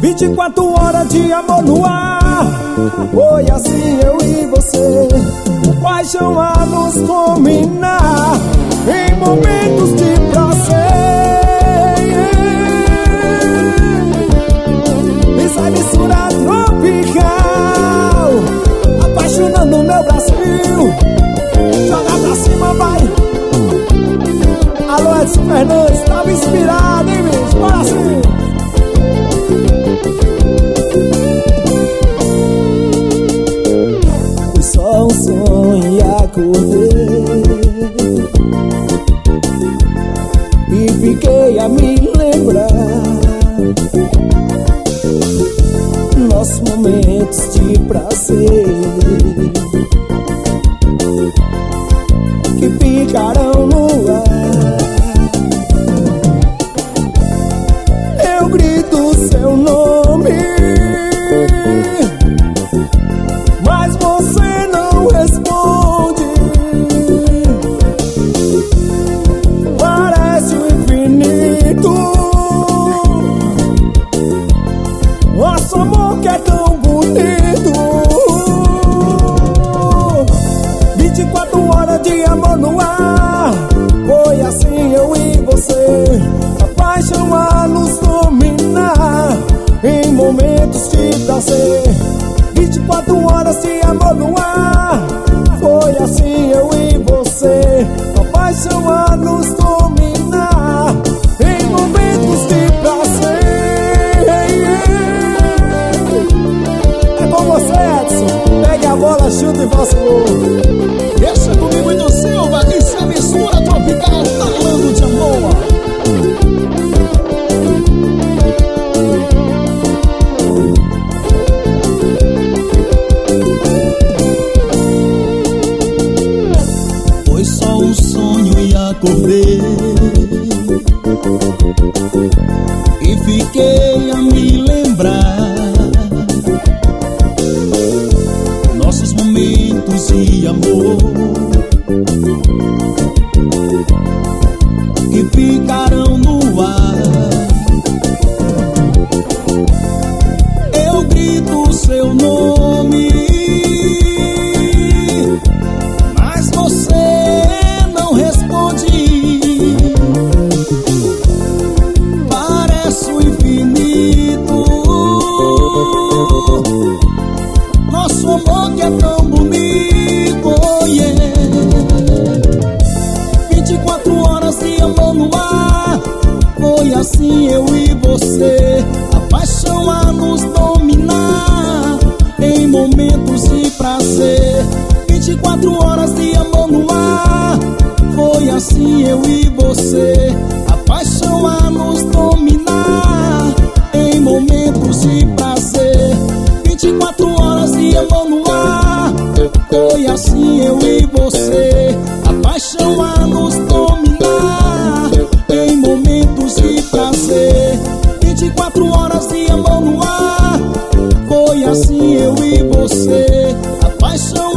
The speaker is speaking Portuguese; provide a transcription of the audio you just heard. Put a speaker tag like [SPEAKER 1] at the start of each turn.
[SPEAKER 1] 24 horas de amor no ar. Foi assim eu e você, paixão a nos combinar, em momentos de prazer. Isso é mistura tropical, apaixonando meu Brasil. Joga pra cima, vai. Alô, Edson Fernandes, tava inspirado, hein, bicho? Bora assim. Foi só um sonho e acordei, e fiquei a me lembrar nossos momentos de prazer, que ficarão no ar. Eu grito seu nome, mas você não responde. Parece o infinito, nosso amor que é tão bonito. 24 horas de amor no ar. Foi assim eu e você, a paixão a nos dominar, em momentos de prazer. 24 horas de amor no ar. Foi assim eu e você, a paixão a nos dominar, em momentos de prazer. É com você, Edson. Pegue a bola, chuta e faça o gol.
[SPEAKER 2] Deixa comigo do Silva, isso é mistura tropical, falando de amor. Foi só um sonho e acordei, e fiquei a me lembrar nossos momentos de amor, que ficarão no ar. Eu grito seu nome, mas você não responde. Parece o infinito, nosso amor que é tão bonito, oh yeah. 24 horas de amor no ar. Foi assim eu e você, a paixão a nos dominar, em momentos de prazer. 24 horas de amor no ar. Foi assim eu e você, a paixão a nos dominar, em momentos de prazer. 24 horas de amor no ar. Foi assim eu e você, a paixão a nos dominar, em momentos de prazer. 24 horas de amor no ar. Foi assim eu e você, a paixão